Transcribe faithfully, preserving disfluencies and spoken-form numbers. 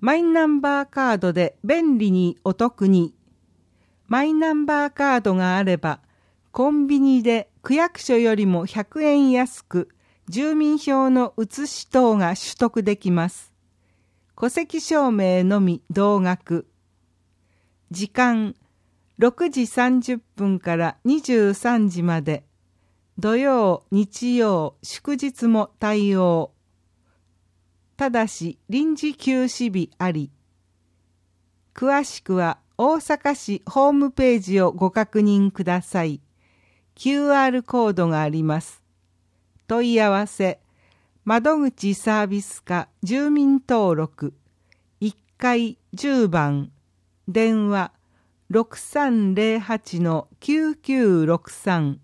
マイナンバーカードで便利にお得に。マイナンバーカードがあれば、コンビニで区役所よりもひゃくえん安く、住民票の写し等が取得できます。戸籍証明のみ同額。時間、ろくじさんじゅっぷんからにじゅうさんじまで。土曜、日曜、祝日も対応。ただし臨時休止日あり。詳しくは大阪市ホームページをご確認ください。キューアール コードがあります。問い合わせ、窓口サービス課住民登録いっかいじゅうばん、電話 ろくさんぜろはちのきゅうきゅうろくさん